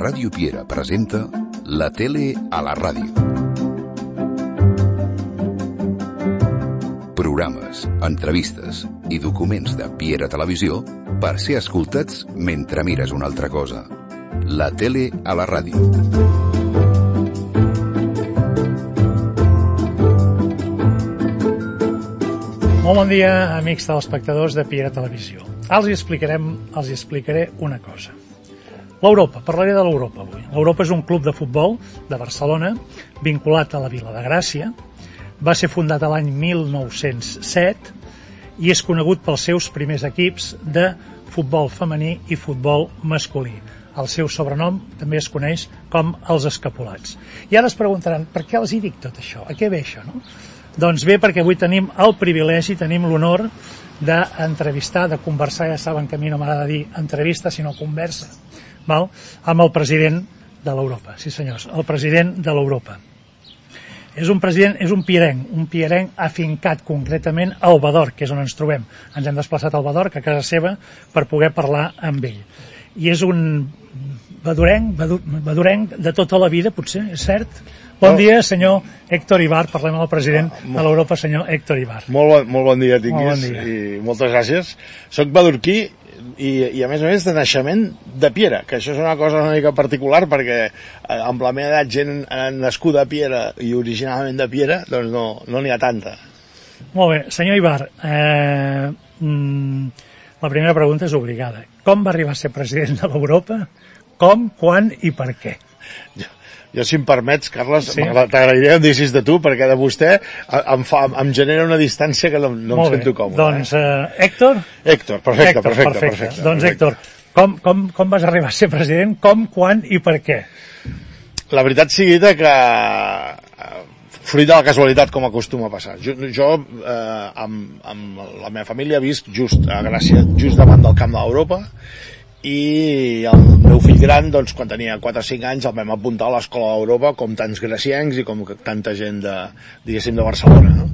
Ràdio Piera presenta La tele a la ràdio. Programes, entrevistes i documents de Piera Televisió per ser escoltats mentre mires una altra cosa. La tele a la ràdio. Molt bon dia, amics telespectadors de Piera Televisió. Els hi explicaré una cosa. L'Europa, parlaré de l'Europa avui. L'Europa és un club de futbol de Barcelona vinculat a la Vila de Gràcia. Va ser fundat l'any 1907 i és conegut pels seus primers equips de futbol femení i futbol masculí. El seu sobrenom també es coneix com els Escapulats. I ara es preguntaran, per què els hi dic tot això? A què ve això, no? Doncs bé, perquè avui tenim el privilegi, tenim l'honor d'entrevistar, de conversar, ja saben que a mi no m'agrada dir entrevista, sinó conversa, amb el president de l'Europa. Sí, senyors, el president de l'Europa. És un pierenc afincat concretament a Albador, que és on ens trobem. Ens hem desplaçat a Albador, a casa seva, per poder parlar amb ell. I és un badorenc de tota la vida, potser, és cert? Bon dia, senyor Héctor Ibar. Parlem amb el president de l'Europa, senyor Héctor Ibar. Molt bon dia, tinguis, i moltes gràcies. Soc badurquí i a més de naixement de Piera, que això és una cosa una mica particular perquè amb la meva edat gent nascuda a Piera i originalment de Piera, doncs no n'hi ha tanta. Molt bé, senyor Ibar, la primera pregunta és obligada. Com va arribar a ser president de l'Europa? Com, quan i per què? Jo, si em permets, Carles, sí? T'agrairia que em deixis de tu, perquè de vostè em genera una distància que no em sento còmode. Doncs, Héctor? Héctor, perfecte. Doncs, Héctor, com vas arribar a ser president? Com, quan i per què? La veritat sigui que fruit de la casualitat, com acostuma a passar. Jo amb la meva família visc just a Gràcia, just davant del Camp d'Europa, i el meu fill gran, doncs, quan tenia 4 o 5 anys, el vam apuntar a l'Escola d'Europa, com tants graciencs i com tanta gent de Barcelona, no?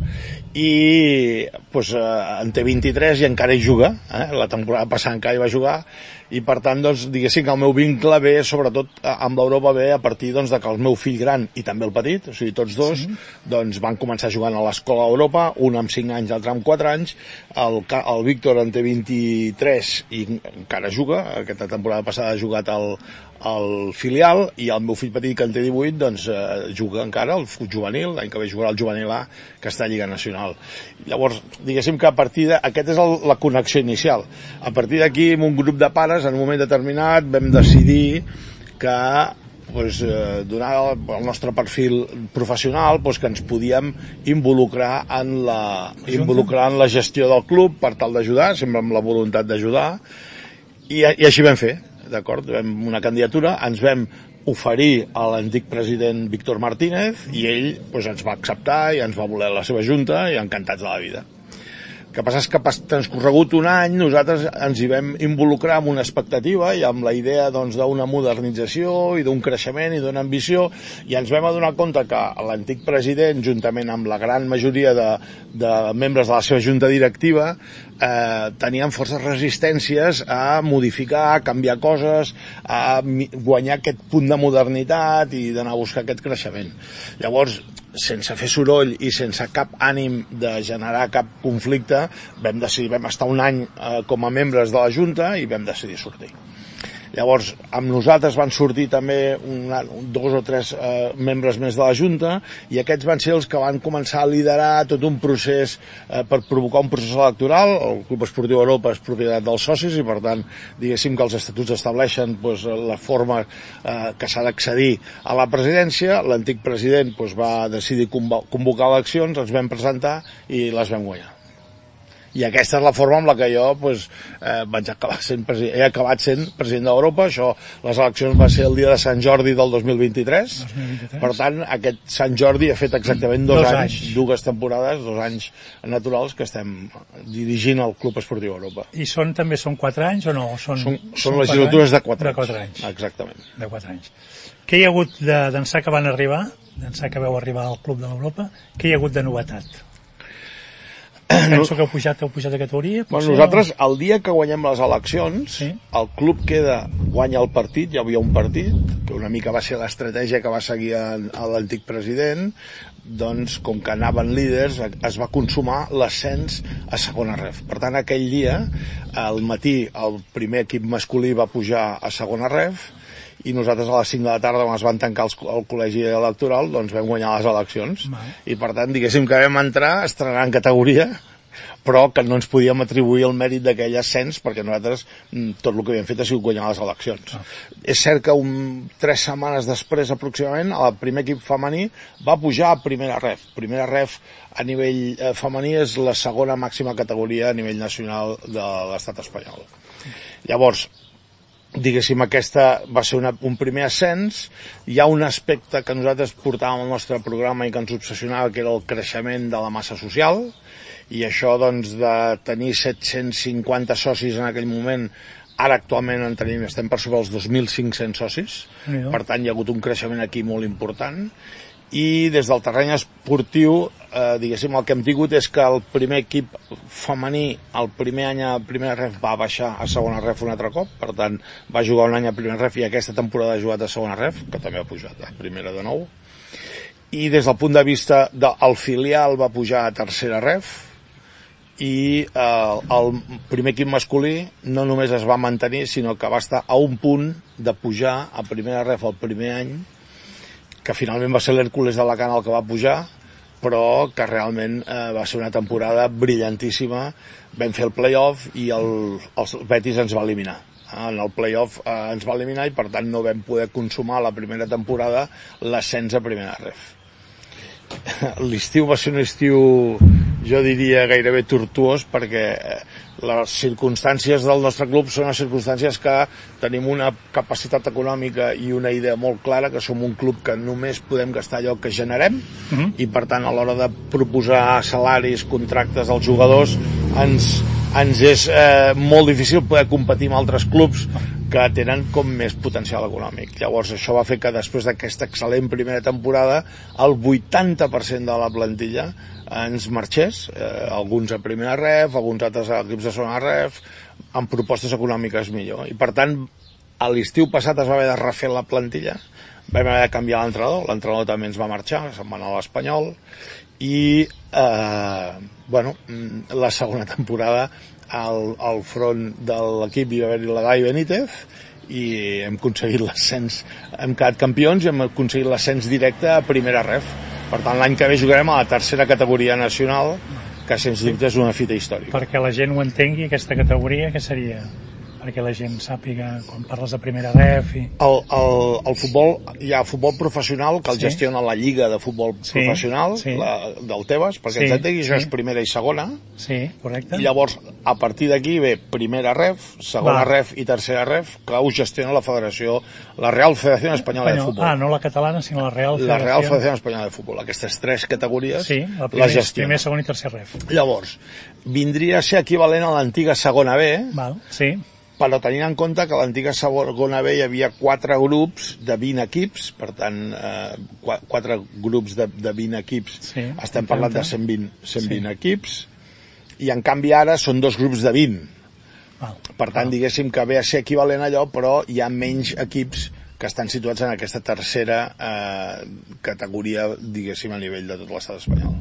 I doncs, en té 23 i encara hi juga, la temporada passada encara hi va jugar, i per tant, doncs, diguéssim que el meu vincle ve, sobretot amb l'Europa, ve a partir doncs, de que el meu fill gran i també el petit, o sigui, tots dos, doncs, van començar jugant a l'Escola d'Europa, un amb 5 anys, l'altre amb 4 anys, el Víctor en té 23 i encara juga, aquesta temporada passada ha jugat al filial, i el meu fill petit, que en té 18, doncs juga encara al juvenil, l'any que ve jugarà al juvenil A, que està a Lliga Nacional. Llavors, diguéssim que a partir d'aquest és la connexió inicial. A partir d'aquí, amb un grup de pares, en un moment determinat, vam decidir que donat el nostre perfil professional, que ens podíem involucrar en la gestió del club per tal d'ajudar, sempre amb la voluntat d'ajudar, i així vam fer, d'acord? Vam una candidatura, ens vam oferir a l'antic president Víctor Martínez i ell ens va acceptar i ens va voler a la seva junta i encantats de la vida. El que passa és que transcorregut un any nosaltres ens hi vam involucrar amb una expectativa i amb la idea d'una modernització i d'un creixement i d'una ambició, i ens vam adonar compte que l'antic president, juntament amb la gran majoria de membres de la seva junta directiva, tenien forces resistències a modificar, a canviar coses, a guanyar aquest punt de modernitat i d'anar a buscar aquest creixement. Llavors, sense fer soroll i sense cap ànim de generar cap conflicte, vam estar un any com a membres de la Junta i vam decidir sortir. Llavors, amb nosaltres van sortir també 2 o 3 membres més de la Junta, i aquests van ser els que van començar a liderar tot un procés per provocar un procés electoral. El Club Esportiu Europa és propietat dels socis i, per tant, diguéssim que els estatuts estableixen la forma que s'ha d'accedir a la presidència. L'antic president va decidir convocar eleccions, ens vam presentar i les vam guanyar. I aquesta és la forma amb la que jo he acabat sent president d'Europa. Les eleccions va ser el dia de Sant Jordi del 2023. Per tant, aquest Sant Jordi ha fet exactament 2 anys, 2 temporades, 2 anys naturals que estem dirigint el Club Esportiu Europa. I també són 4 anys o no? Són legislatures de 4 anys. De 4 anys. Exactament. De 4 anys. Què hi ha hagut d'ençà que van arribar, d'ençà que vau arribar al Club de l'Europa, què hi ha hagut de novetat? Penso que heu pujat de categoria. Bueno, nosaltres, el dia que guanyem les eleccions, el club guanya el partit, hi havia un partit, que una mica va ser l'estratègia que va seguir l'antic president, doncs, com que anaven líders, es va consumar l'ascens a segona ref. Per tant, aquell dia, al matí, el primer equip masculí va pujar a segona ref, i nosaltres a les 5 de la tarda, quan es van tancar el col·legi electoral, doncs vam guanyar les eleccions. I per tant, diguéssim que vam entrar estrenant categoria, però que no ens podíem atribuir el mèrit d'aquell ascens, perquè nosaltres tot el que havíem fet ha sigut guanyar les eleccions. És cert que 3 setmanes després, aproximadament, el primer equip femení va pujar a primera ref. Primera ref a nivell femení és la segona màxima categoria a nivell nacional de l'estat espanyol. Llavors, diguéssim, aquesta va ser un primer ascens. Hi ha un aspecte que nosaltres portàvem al nostre programa i que ens obsessionava, que era el creixement de la massa social, i això, doncs, de tenir 750 socis en aquell moment, ara actualment estem per sobre els 2.500 socis, per tant hi ha hagut un creixement aquí molt important. I des del terreny esportiu, diguéssim, el que hem tingut és que el primer equip femení el primer any a primera ref va baixar a segona ref un altre cop, per tant va jugar un any a primera ref i aquesta temporada ha jugat a segona ref, que també ha pujat a primera de nou. I des del punt de vista del filial va pujar a tercera ref, i el primer equip masculí no només es va mantenir, sinó que va estar a un punt de pujar a primera ref el primer any, que finalment va ser l'Hèrcules d'Alacant el que va pujar, però que realment va ser una temporada brillantíssima. Vam fer el play-off i el Betis ens va eliminar. En el play-off ens va eliminar i per tant no vam poder consumar la primera temporada l'ascens a primera ref. L'estiu va ser un estiu, jo diria, gairebé tortuós, perquè les circumstàncies del nostre club són les circumstàncies que tenim una capacitat econòmica i una idea molt clara, que som un club que només podem gastar allò que generem, i per tant a l'hora de proposar salaris, contractes als jugadors, ens és molt difícil poder competir amb altres clubs que tenen com més potencial econòmic. Llavors això va fer que després d'aquesta excel·lent primera temporada el 80% de la plantilla ens marxés, alguns a primera ref, alguns altres a equips de segona ref, amb propostes econòmiques millor. I per tant, a l'estiu passat es va haver de refer la plantilla, vam haver de canviar l'entrenador també ens va marxar, se'n va anar a l'Espanyol, i la segona temporada al front de l'equip hi va haver la Gai Benítez i hem aconseguit l'ascens, hem quedat campions i hem aconseguit l'ascens directe a primera ref. Per tant, l'any que ve jugarem a la tercera categoria nacional, que sens dubte és una fita històrica. Perquè la gent ho entengui, aquesta categoria, què seria? Perquè la gent sàpiga, quan parles de primera ref... El futbol, hi ha futbol professional que el gestiona la Lliga de Futbol Professional, del Tebas, perquè ens entengui, això és primera i segona. Sí, correcte. I llavors, a partir d'aquí ve primera ref, segona ref i tercera ref, que ho gestiona la Federació, la Real Federació Espanyola de Futbol. No la catalana, sinó la Real Federació. La Real Federació Espanyola de Futbol. Aquestes 3 categories les gestiona. Primer, segon i tercer ref. Llavors, vindria a ser equivalent a l'antiga segona B, però tenint en compte que a l'antiga segona B hi havia 4 grups de 20 equips, per tant, 4 grups de 20 equips, estem parlant de 120 equips, i en canvi ara són 2 grups de 20. Per tant, diguéssim que ve a ser equivalent a allò, però hi ha menys equips que estan situats en aquesta tercera categoria, diguéssim, a nivell de tot l'estat espanyol.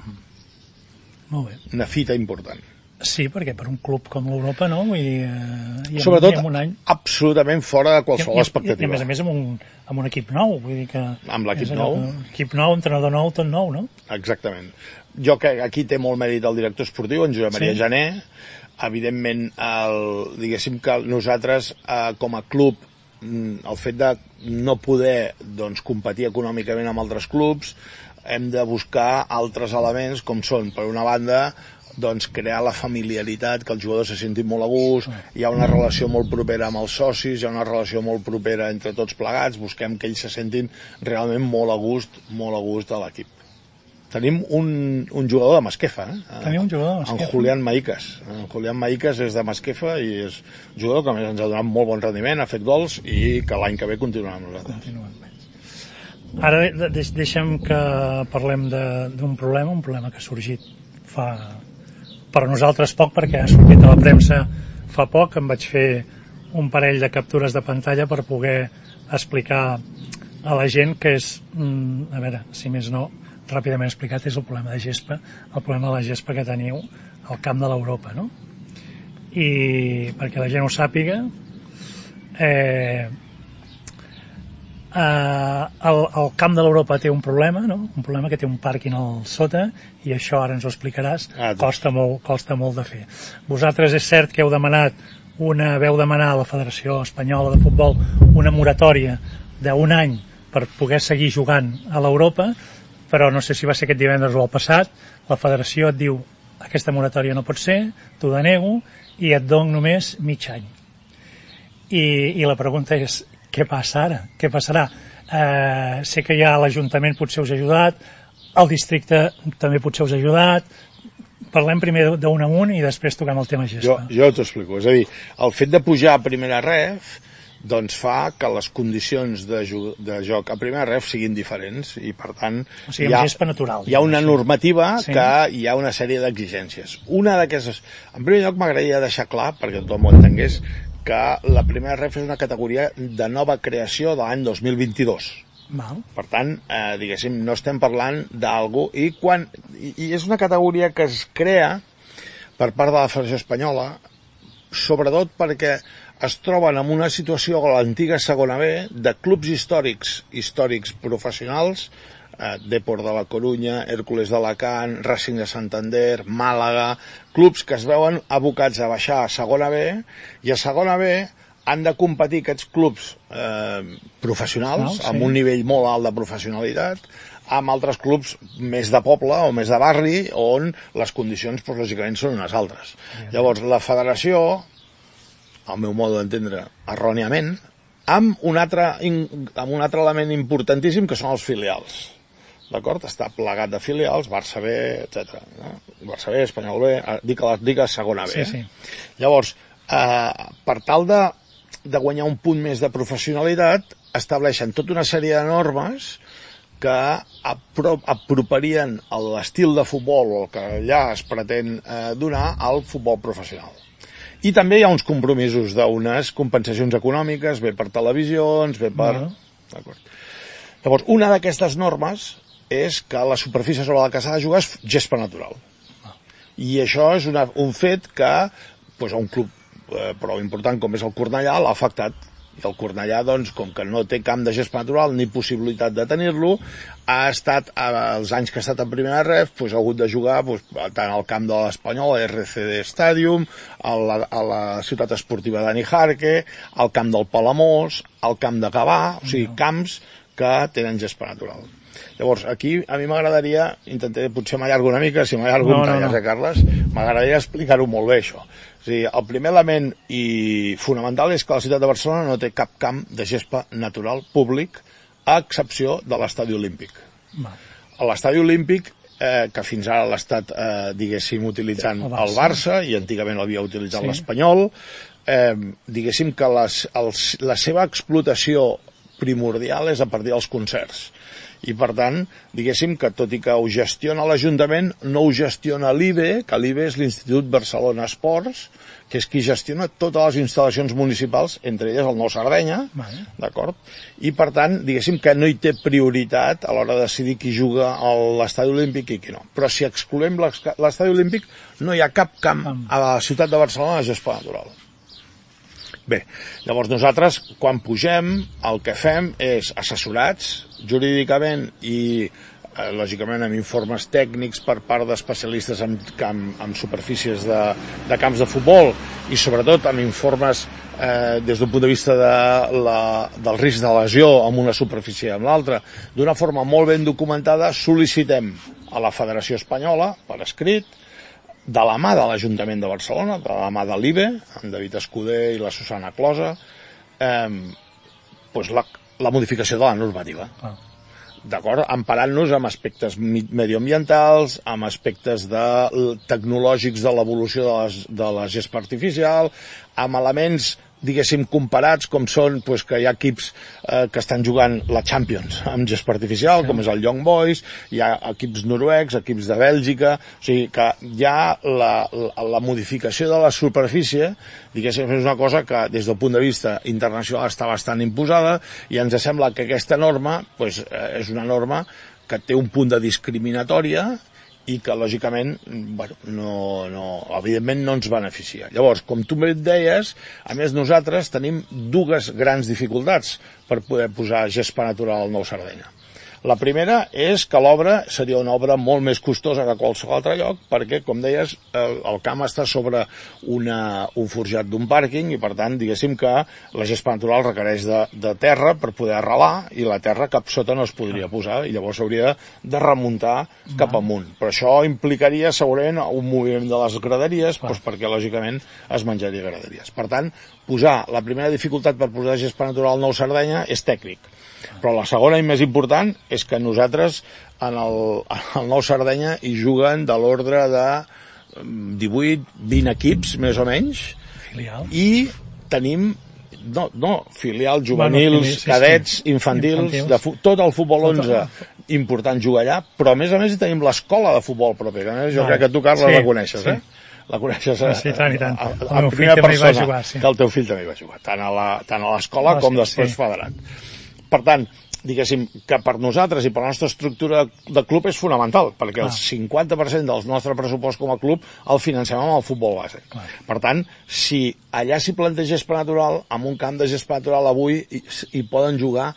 Molt bé. Una fita important. Sí, perquè per un club com l'Europa, no? Vull dir, sobretot, absolutament fora de qualsevol expectativa. I a més amb un equip nou. Vull dir que amb l'equip nou. Equip nou, entrenador nou, tot nou, no? Exactament. Jo que aquí té molt mèrit el director esportiu, en Josep Maria Jané. Evidentment, diguéssim que nosaltres, com a club, el fet de no poder competir econòmicament amb altres clubs, hem de buscar altres elements, com són, per una banda, crear la familiaritat, que els jugadors se sentin molt a gust, hi ha una relació molt propera amb els socis, hi ha una relació molt propera entre tots plegats, busquem que ells se sentin realment molt a gust a l'equip. Tenim un jugador de Masquefa, Tenim un jugador de Masquefa. En Julián Maícas. En Julián Maícas és de Masquefa i és un jugador que a més ens ha donat molt bon rendiment, ha fet gols i que l'any que ve continuarà amb nosaltres. Ara deixem que parlem d'un problema que ha sorgit fa però nosaltres poc, perquè ha sortit a la premsa fa poc, em vaig fer un parell de captures de pantalla per poder explicar a la gent que és, a veure, si més no, ràpidament explicat, és el problema de gespa, el problema de la gespa que teniu al camp de l'Europa, no? I perquè la gent ho sàpiga, el camp de l'Europa té un problema, no? Un problema que té un pàrquing al sota, i això ara ens ho explicaràs, costa molt de fer. Vosaltres és cert que vau demanar a la Federació Espanyola de Futbol una moratòria d'un any per poder seguir jugant a l'Europa, però no sé si va ser aquest divendres o el passat, la federació et diu aquesta moratòria no pot ser, t'ho denego i et dono només mig any. I la pregunta és, què passa ara? Què passarà? Sé que ja l'Ajuntament potser us ha ajudat, el districte també potser us ha ajudat. Parlem primer d'un en un i després toquem el tema gespa. Jo t'ho explico. És a dir, el fet de pujar a primera ref doncs fa que les condicions de joc a primera ref siguin diferents i per tant o sigui, gespa natural, hi ha una normativa que hi ha una sèrie d'exigències. Una d'aquestes, en primer lloc m'agradaria deixar clar, perquè tothom ho entengués, que la primera ref és una categoria de nova creació de l'any 2022. Val. Per tant, diguéssim, no estem parlant d'algú i és una categoria que es crea per part de la Federació Espanyola, sobretot perquè es troben en una situació a l'antiga segona B de clubs històrics professionals, Depor de la Corunya, Hèrcules d'Alacant, Racing de Santander, Màlaga, clubs que es veuen abocats a baixar a segona B, i a segona B han de competir aquests clubs professionals, amb un nivell molt alt de professionalitat, amb altres clubs més de poble o més de barri, on les condicions, lògicament, són unes altres. Llavors, la federació, al meu mode d'entendre, erròniament, amb un altre element importantíssim, que són els filials. D'acord? Està plegat de filials, Barça B, etc. Barça B, Espanyol B, dic a segona B. Sí. Llavors, per tal de guanyar un punt més de professionalitat, estableixen tota una sèrie de normes que aproparien l'estil de futbol o que allà es pretén donar al futbol professional. I també hi ha uns compromisos d'unes compensacions econòmiques, bé per televisions, bé per... Llavors, una d'aquestes normes és que la superfície sobre la que s'ha de jugar és gespa natural. I això és un fet que un club prou important com és el Cornellà l'ha afectat. I el Cornellà, doncs, com que no té camp de gespa natural ni possibilitat de tenir-lo, ha estat, els anys que ha estat en primera ref, ha hagut de jugar tant al camp de l'Espanyol, a RCD Stadium, a la ciutat esportiva Dani Jarque, al camp del Palamós, al camp de Gavà, o sigui, camps que tenen gespa natural. Llavors, aquí a mi m'agradaria, potser m'allargo una mica, si m'allargo un tall, Carles, m'agradaria explicar-ho molt bé, això. O sigui, el primer element i fonamental és que la ciutat de Barcelona no té cap camp de gespa natural públic, a excepció de l'Estadi Olímpic. A l'Estadi Olímpic, que fins ara l'ha estat, diguéssim, utilitzant el Barça, i antigament l'havia utilitzat l'Espanyol, diguéssim que la seva explotació primordial és a partir dels concerts. I, per tant, diguéssim que tot i que ho gestiona l'Ajuntament, no ho gestiona l'IBE, que l'IBE és l'Institut Barcelona Esports, que és qui gestiona totes les instal·lacions municipals, entre elles el Nou Sardenya, d'acord? I, per tant, diguéssim que no hi té prioritat a l'hora de decidir qui juga a l'Estadi Olímpic i qui no. Però si excloem l'Estadi Olímpic, no hi ha cap camp a la ciutat de Barcelona de gespa natural. Bé, llavors nosaltres, quan pugem, el que fem és assessorats jurídicament i, lògicament, amb informes tècnics per part d'especialistes en superfícies de camps de futbol i, sobretot, amb informes des d'un punt de vista del risc de lesió amb una superfície i amb l'altra, d'una forma molt ben documentada, sol·licitem a la Federació Espanyola, per escrit, de la mà de l'Ajuntament de Barcelona, de la mà de l'IBE, amb David Escuder i la Susana Closa, la modificació de la normativa. D'acord? Emparant-nos amb aspectes medioambientals, amb aspectes tecnològics de l'evolució de la gespa artificial, amb elements diguéssim, comparats, com són que hi ha equips que estan jugant la Champions amb gespa artificial, com és el Young Boys, hi ha equips noruecs, equips de Bèlgica, o sigui que ja la modificació de la superfície, diguéssim, és una cosa que des del punt de vista internacional està bastant imposada, i ens sembla que aquesta norma és una norma que té un punt de discriminatòria i que, lògicament, evidentment no ens beneficia. Llavors, com tu bé et deies, a més nosaltres tenim dues grans dificultats per poder posar gespa natural al Nou Sardenya. La primera és que l'obra seria una obra molt més costosa que qualsevol altre lloc, perquè, com deies, el camp està sobre un forjat d'un pàrquing i, per tant, diguéssim que la gespa natural requereix de terra per poder arrelar, i la terra cap sota no es podria posar, i llavors s'hauria de remuntar cap amunt. Però això implicaria segurament un moviment de les graderies, perquè, lògicament, es menjaria graderies. Per tant, la primera dificultat per posar gespa natural al Nou Sardenya és tècnic. Però la segona i més important és que nosaltres en el Nou Sardenya hi juguen de l'ordre de 18-20 equips, més o menys, i tenim filial, juvenils, cadets, infantils, tot el futbol 11 important jugar allà, però a més hi tenim l'escola de futbol propi, que jo crec que tu, Carles, la coneixes, la coneixes en primera persona, que el teu fill també hi va jugar, tant a l'escola com després federat. Per tant, diguéssim que per nosaltres i per la nostra estructura de club és fonamental, perquè el 50% del nostre pressupost com a club el financem amb el futbol base. Per tant, si allà s'hi planteja gespa natural, amb un camp de gespa natural avui hi poden jugar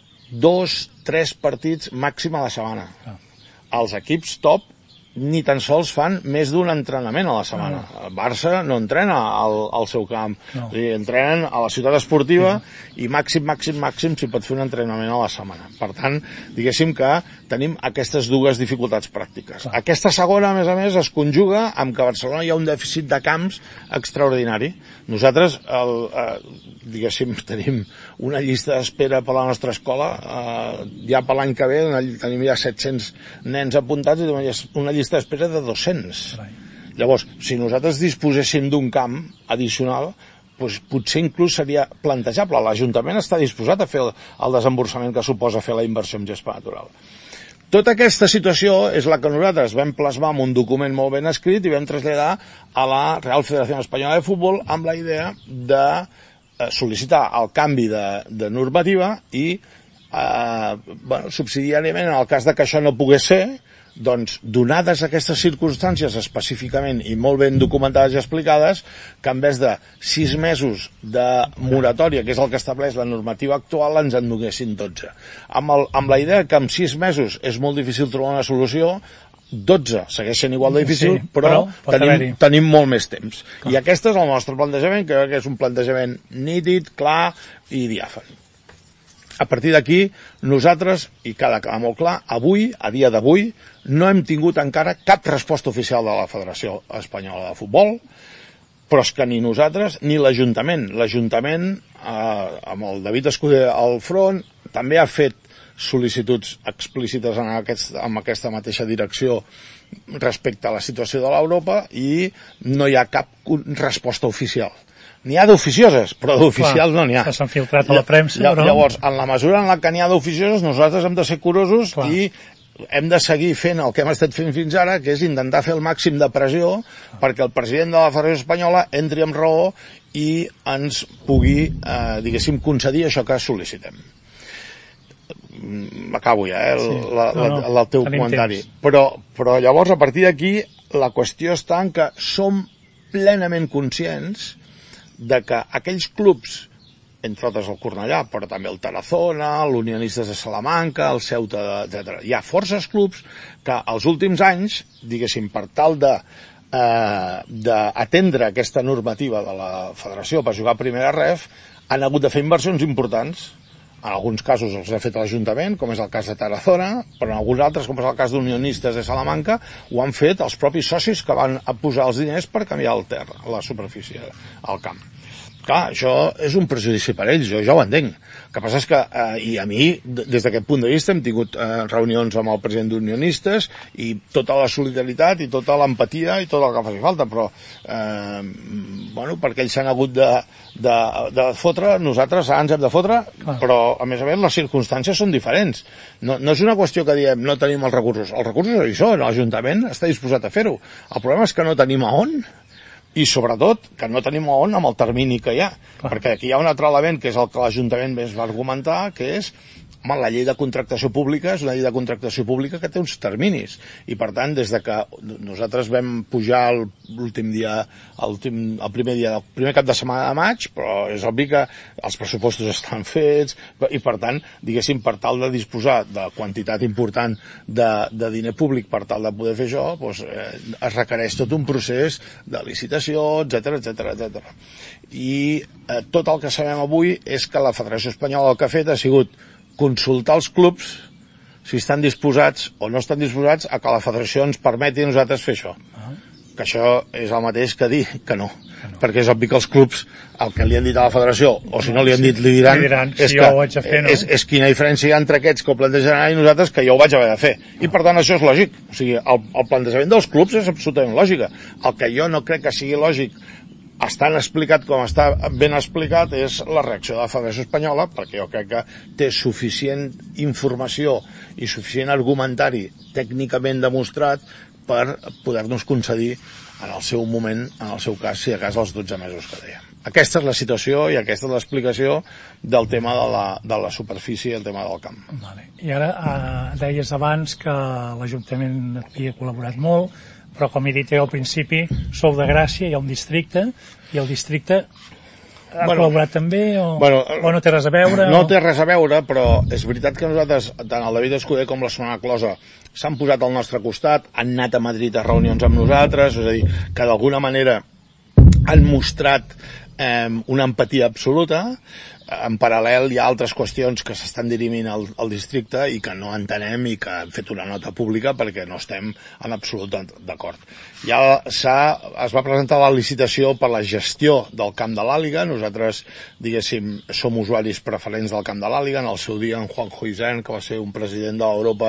2-3 partits màxim a la setmana. Els equips top ni tan sols fan més d'un entrenament a la setmana. El Barça no entrena al seu camp, entrenen a la ciutat esportiva i màxim s'hi pot fer un entrenament a la setmana. Per tant, diguéssim que tenim aquestes dues dificultats pràctiques. Aquesta segona, a més, es conjuga amb que a Barcelona hi ha un dèficit de camps extraordinari. Nosaltres, diguéssim, tenim una llista d'espera per a la nostra escola, ja per l'any que ve tenim ja 700 nens apuntats i una llista d'espera de 200. Llavors, si nosaltres disposéssim d'un camp addicional, potser inclús seria plantejable. L'Ajuntament està disposat a fer el desemborsament que suposa fer la inversió en gespa natural. Tota aquesta situació és la que nosaltres vam plasmar en un document molt ben escrit i vam traslladar a la Real Federación Española de Fútbol amb la idea de sol·licitar el canvi de normativa i subsidiàriament, en el cas que això no pogués ser, doncs, donades aquestes circumstàncies específicament i molt ben documentades i explicades, que en vez de 6 mesos de moratòria, que és el que estableix la normativa actual, ens en donessin 12. Amb la idea que en 6 mesos és molt difícil trobar una solució, 12 segueix sent igual de difícil, però tenim molt més temps. I aquest és el nostre plantejament, que és un plantejament nítid, clar i diàfan. A partir d'aquí, nosaltres, i queda molt clar, avui, a dia d'avui, no hem tingut encara cap resposta oficial de la Federació Espanyola de Futbol, però és que ni nosaltres ni l'Ajuntament. L'Ajuntament, amb el David Escuder al front, també ha fet sol·licituds explícites en aquesta mateixa direcció respecte a la situació de l'Europa i no hi ha cap resposta oficial. N'hi ha d'oficioses, però d'oficials no n'hi ha. S'han filtrat a la premsa, però... Llavors, en la mesura en què n'hi ha d'oficioses, nosaltres hem de ser curosos i hem de seguir fent el que hem estat fent fins ara, que és intentar fer el màxim de pressió perquè el president de la Federació Espanyola entri amb raó i ens pugui, diguéssim, concedir això que sol·licitem. Acabo ja, el teu comentari. Però llavors, a partir d'aquí, la qüestió està en que som plenament conscients de que aquells clubs, entre altres el Cornellà, però també el Tarazona, l'Unionistes de Salamanca, el Ceuta, etc. Hi ha forces clubs que els últims anys, diguéssim, per tal d'atendre aquesta normativa de la Federació per jugar a primera ref, han hagut de fer inversions importants. En alguns casos els ha fet l'Ajuntament, com és el cas de Tarazona, però en alguns altres, com és el cas d'Unionistes de Salamanca, ho han fet els propis socis que van posar els diners per canviar el terra, la superfície, al camp. Clar, això és un prejudici per ells, jo ja ho entenc. El que passa és que, i a mi, des d'aquest punt de vista, hem tingut reunions amb el president d'Unionistes i tota la solidaritat i tota l'empatia i tot el que faci falta, però, bueno, perquè ells s'han hagut de fotre, nosaltres ens hem de fotre, però, a més, les circumstàncies són diferents. No és una qüestió que diem no tenim els recursos hi són, l'Ajuntament està disposat a fer-ho. El problema és que no tenim a on, i sobretot que no tenim on amb el termini que hi ha. Perquè aquí hi ha un altre element que és el que l'Ajuntament més va argumentar, que és la llei de contractació pública és una llei de contractació pública que té uns terminis. I per tant, des de que nosaltres vam pujar l'últim dia, el primer cap de setmana de maig, però és obvi que els pressupostos estan fets i per tant, diguéssim, per tal de disposar de quantitat important de diner públic per tal de poder fer això, doncs, es requereix tot un procés de licitació, etc. I tot el que sabem avui és que la Federació Espanyola el que ha fet ha sigut consultar els clubs si estan disposats o no estan disposats a que la federació ens permeti a nosaltres fer això. Que això és el mateix que dir que no. Perquè és obvi que els clubs, el que li han dit a la federació, o si no li han dit, li diran és que és quina diferència hi ha entre aquests que ho plantejaran i nosaltres que jo ho vaig haver de fer. I per tant això és lògic. O sigui, el plantejament dels clubs és absolutament lògic. El que jo no crec que sigui lògic estan explicat com està ben explicat és la reacció de la Federació Espanyola, perquè jo crec que té suficient informació i suficient argumentari tècnicament demostrat per poder-nos concedir en el seu moment, en el seu cas, si de cas els 12 mesos que deia. Aquesta és la situació i aquesta és l'explicació del tema de la superfície i el tema del camp. Vale. I ara deies abans que l'Ajuntament havia col·laborat molt, però com he dit al principi, sou de Gràcia, hi ha un districte, i el districte ha col·laborat també o no té res a veure? No té res a veure, però és veritat que nosaltres, tant el David Escuder com la Susana Closa, s'han posat al nostre costat, han anat a Madrid a reunions amb nosaltres, és a dir, que d'alguna manera han mostrat una empatia absoluta. En paral·lel hi ha altres qüestions que s'estan dirimint al districte i que no entenem i que hem fet una nota pública perquè no estem en absolut d'acord. Ja es va presentar la licitació per la gestió del camp de l'Àliga. Nosaltres, diguéssim, som usuaris preferents del camp de l'Àliga. En el seu dia, en Juanjo Isern, que va ser un president de l'Europa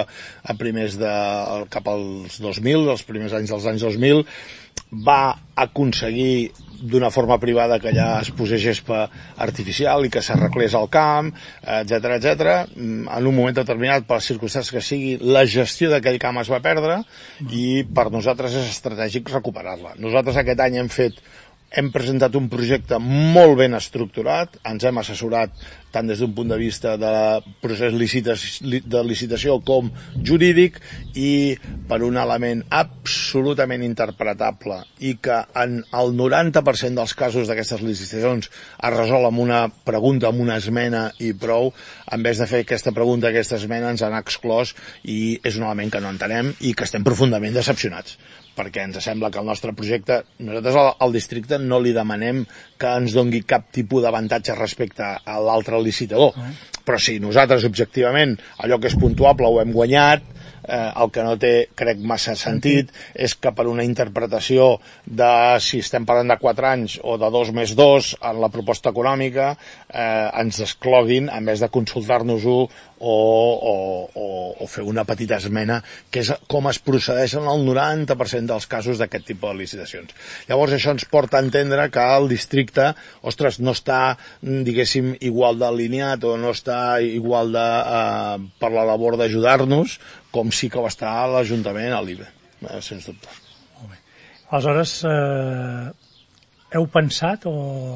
cap als 2000, els primers anys dels anys 2000, va aconseguir d'una forma privada que allà es posés gespa artificial i que s'arreglés el camp, etc. En un moment determinat, per les circumstàncies que sigui, la gestió d'aquell camp es va perdre i per nosaltres és estratègic recuperar-la. Nosaltres aquest any hem presentat un projecte molt ben estructurat, ens hem assessorat tant des d'un punt de vista de procés de licitació com jurídic i per un element absolutament interpretable i que en el 90% dels casos d'aquestes licitacions es resol amb una pregunta, amb una esmena i prou, en vez de fer aquesta pregunta, aquesta esmena ens han exclòs i és un element que no entenem i que estem profundament decepcionats, perquè ens sembla que el nostre projecte, nosaltres al districte no li demanem que ens doni cap tipus d'avantatge respecte a l'altre licitador, però si nosaltres objectivament allò que és puntuable ho hem guanyat, el que no té, crec, massa sentit és que per una interpretació de si estem parlant de 4 anys o de 2 més 2 en la proposta econòmica ens excloguin en vez de consultar-nos-ho o fer una petita esmena, que és com es procedeix en el 90% dels casos d'aquest tipus de licitacions. Llavors això ens porta a entendre que el districte, ostres, no està, diguéssim, igual d'alineat o no està igual per la labor d'ajudar-nos com sí que ho està a l'Ajuntament, a l'IBE, sens dubte. Molt bé. Aleshores, heu pensat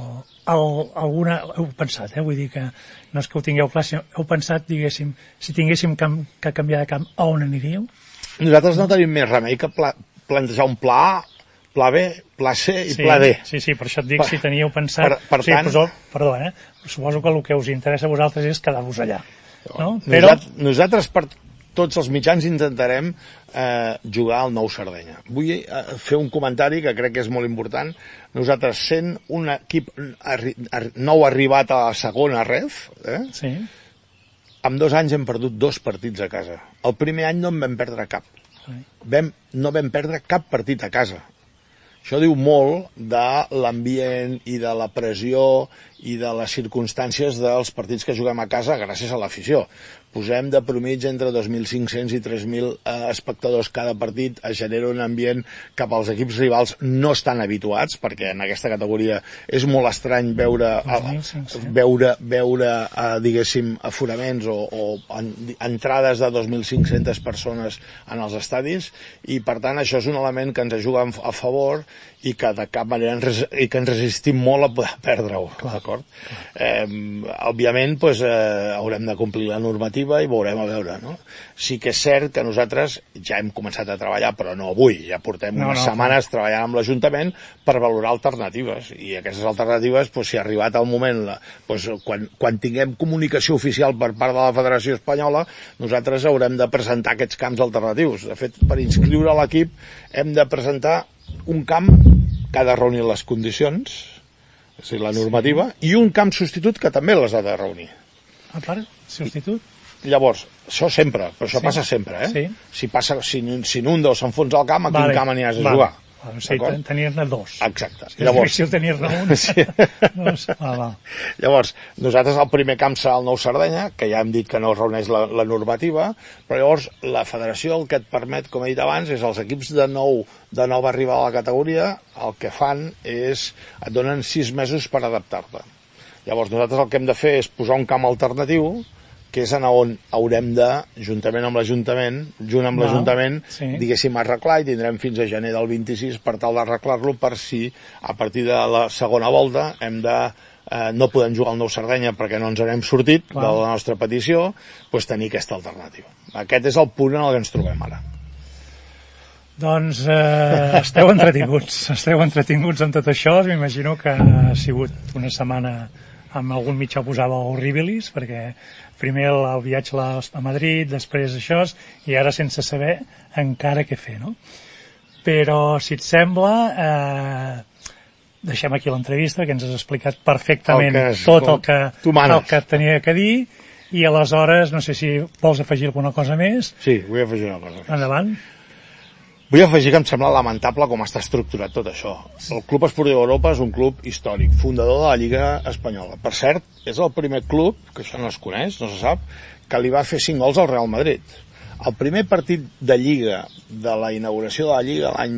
heu pensat, vull dir que no és que ho tingueu clar, sinó heu pensat, diguéssim, si tinguéssim que canviar de camp, a on aniríeu? Nosaltres no tenim més remei que plantejar un pla A, pla B, pla C i pla D. Sí, per això et dic si teníeu pensat... Per tant... Perdó, suposo que el que us interessa a vosaltres és quedar-vos allà. No? Nosaltres per tots els mitjans intentarem jugar al Nou Sardenya. Vull fer un comentari que crec que és molt important. Nosaltres, sent un equip nou arribat a la segona ref, sí. En 2 anys hem perdut 2 partits a casa. El primer any no en vam perdre cap. No vam perdre cap partit a casa. Això diu molt de l'ambient i de la pressió i de les circumstàncies dels partits que juguem a casa gràcies a l'afició. Posem de promig entre 2.500 i 3.000 espectadors cada partit, es genera un ambient cap als equips rivals no estan habituats, perquè en aquesta categoria és molt estrany veure diguéssim, aforaments o entrades de 2.500 persones en els estadis, i per tant això és un element que ens juga a favor i que de cap manera ens resistim molt a poder perdre-ho, d'acord? Òbviament haurem de complir la normativa i veurem a veure, no? Sí que és cert que nosaltres ja hem començat a treballar, però no avui, ja portem unes setmanes treballant amb l'Ajuntament per valorar alternatives, i aquestes alternatives, si ha arribat el moment, quan tinguem comunicació oficial per part de la Federació Espanyola, nosaltres haurem de presentar aquests camps alternatius. De fet, per inscriure l'equip hem de presentar un camp que ha de reunir les condicions, és a dir, la normativa, i un camp substitut que també les ha de reunir. Ah, clar, substitut? Llavors, això sempre, però això passa sempre, eh? Si inunda o s'enfonsa el camp, a quin camp aniràs a jugar? Sí, tenir-ne dos. Exacte. És difícil tenir-ne un. Llavors, nosaltres el primer camp serà el Nou Sardenya, que ja hem dit que no reuneix la normativa, però llavors la federació el que et permet, com he dit abans, és els equips de nova arribada a la categoria, el que fan és, et donen 6 mesos per adaptar-te. Llavors nosaltres el que hem de fer és posar un camp alternatiu, que és on haurem de, juntament amb l'Ajuntament, diguéssim, arreglar, i tindrem fins a gener del 26 per tal d'arreglar-lo, per si a partir de la segona volta no podem jugar al Nou Sardenya perquè no ens n'hem sortit de la nostra petició, tenir aquesta alternativa. Aquest és el punt en el que ens trobem ara. Doncs esteu entretinguts amb tot això. M'imagino que ha sigut una setmana amb algun mitjà posava horribilis, perquè primer el viatge a Madrid, després això, i ara sense saber encara què fer, no? Però, si et sembla, deixem aquí l'entrevista, que ens has explicat perfectament tot el que tenia que dir, i aleshores, no sé si vols afegir alguna cosa més. Sí, vull afegir una cosa més. Endavant. Vull afegir que em sembla lamentable com està estructurat tot això. El Club Esportiu Europa és un club històric, fundador de la Lliga Espanyola. Per cert, és el primer club, que això no es coneix, no se sap, que li va fer 5 gols al Real Madrid. El primer partit de Lliga, de la inauguració de la Lliga l'any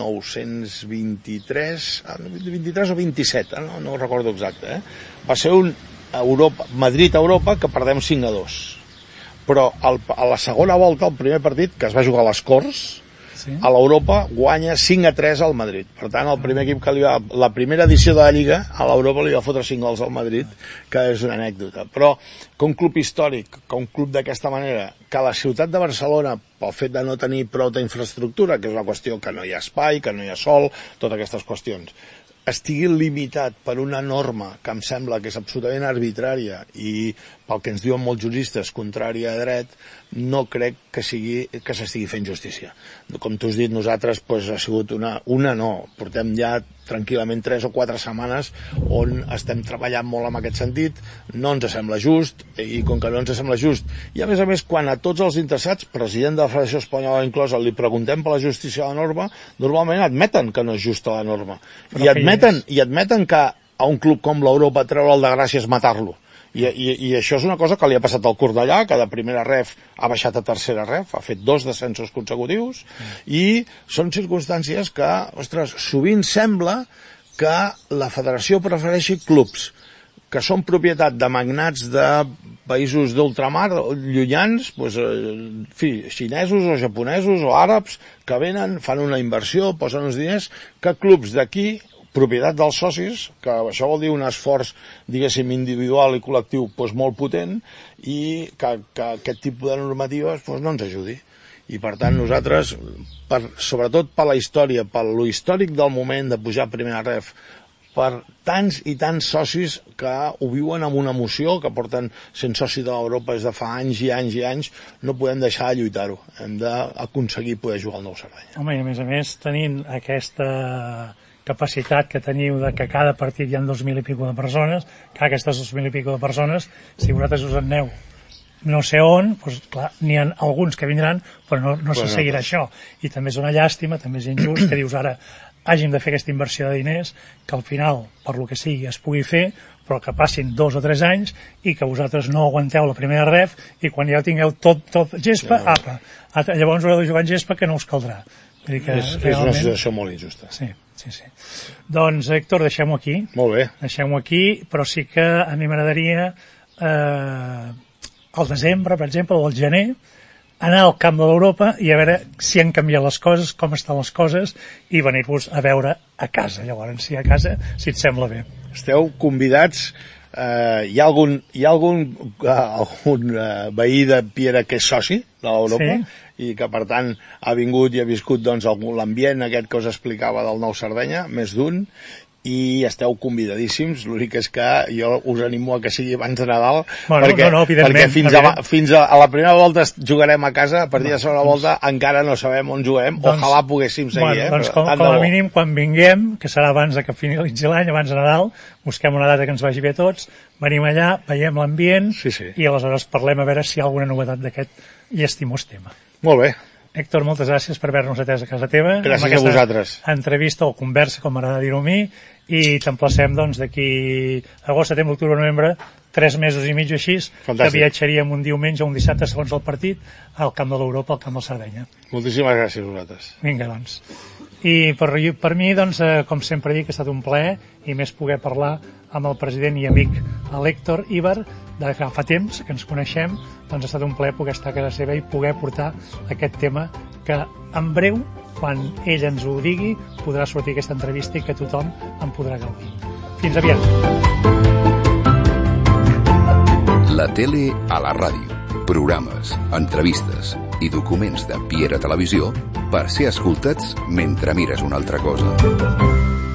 1923, 23 o 27, no ho recordo exacte, va ser un Madrid-Europa que perdem 5-2. Però a la segona volta, el primer partit, que es va jugar a les Corts, a l'Europa guanya 5-3 al Madrid. Per tant, el primer equip que la primera edició de la Lliga a l'Europa li va fotre 5 gols al Madrid, que és una anècdota. Però que un club històric, que un club d'aquesta manera, que la ciutat de Barcelona, pel fet de no tenir prou d'infraestructura, que és una qüestió que no hi ha espai, que no hi ha sol, totes aquestes qüestions, estigui limitat per una norma que em sembla que és absolutament arbitrària i, pel que ens diuen molts juristes, contrària a dret, no crec que s'estigui fent justícia. Com tu has dit, nosaltres ha sigut portem ja tranquil·lament 3 o 4 setmanes on estem treballant molt en aquest sentit, no ens sembla just, i com que no ens sembla just, i a més, quan a tots els interessats, president de la Federació Espanyola inclosa, li preguntem per la justícia de la norma, normalment admeten que no és justa la norma, i admeten que a un club com l'Europa treure'l de gràcia és matar-lo. I això és una cosa que li ha passat al Cornellà, que de primera ref ha baixat a tercera ref, ha fet 2 descensos consecutius, i són circumstàncies que, ostres, sovint sembla que la federació prefereixi clubs que són propietat de magnats de països d'ultramar, llunyans, xinesos o japonesos o àrabs, que venen, fan una inversió, posen uns diners, que clubs d'aquí, propietat dels socis, que això vol dir un esforç, diguéssim, individual i col·lectiu molt potent, i que aquest tipus de normatives no ens ajudi. I per tant nosaltres, sobretot per la història, per lo històric del moment de pujar a primera ref, per tants i tants socis que ho viuen amb una emoció, que porten sent soci de l'Europa des de fa anys i anys i anys, no podem deixar de lluitar-ho. Hem d'aconseguir poder jugar al Nou Sardenya. Home, i a més, tenint aquesta capacitat que teniu de que cada partit hi ha 2.000 i pico de persones, que aquestes 2.000 i pico de persones, si vosaltres us en aneu no sé on, doncs clar, n'hi ha alguns que vindran, però no se seguirà això. I també és una llàstima, també és injust, que dius ara hàgim de fer aquesta inversió de diners, que al final, per lo que sigui, es pugui fer, però que passin 2 o 3 anys i que vosaltres no aguanteu la primera ref i quan ja tingueu tot gespa, apa, llavors haureu de jugar en gespa que no us caldrà. Vull dir que és realment... una situació molt injusta. Sí. Doncs, Héctor, deixem-ho aquí. Molt bé. Deixem-ho aquí, però sí que a mi m'agradaria al desembre, per exemple, o al gener, anar al camp de l'Europa i a veure si han canviat les coses, com estan les coses, i venir-vos a veure a casa. Llavors, si a casa, si et sembla bé. Esteu convidats. Hi ha algun veí de Piera que és soci de l'Europa i que per tant ha vingut i ha viscut doncs, l'ambient aquest que us explicava del Nou Sardenya, més d'un, i esteu convidadíssims. L'únic és que jo us animo a que sigui abans de Nadal, perquè fins a la primera volta jugarem a casa, a partir de la segona volta encara no sabem on juguem. Ojalà poguéssim seguir. Doncs com a mínim quan vinguem, que serà abans que finalitzi l'any, abans de Nadal, busquem una data que ens vagi bé a tots, venim allà, veiem l'ambient i aleshores parlem a veure si hi ha alguna novetat d'aquest llastimós tema. Molt bé. Héctor, moltes gràcies per haver-nos atès a casa teva. Gràcies a vosaltres. Entrevista o conversa, com m'agrada dir-ho a mi, i t'emplacem doncs, d'aquí agost, setembre, octubre, novembre, 3 mesos i mig o així, que viatjaríem un diumenge o un dissabte segons el partit al camp de l'Europa, al camp del Sardenya. Moltíssimes gràcies a vosaltres. Vinga, doncs. I per mi, doncs, com sempre dic, ha estat un plaer i més poder parlar amb el president i amic l'Héctor Ibar, de fa temps que ens coneixem, doncs ha estat un plaer poder estar a casa seva i poder portar aquest tema que en breu, quan ell ens ho digui, podrà sortir aquesta entrevista i que tothom en podrà gaudir. Fins aviat. La tele a la ràdio. Programes, entrevistes i documents de Piera Televisió per ser escoltats mentre mires una altra cosa.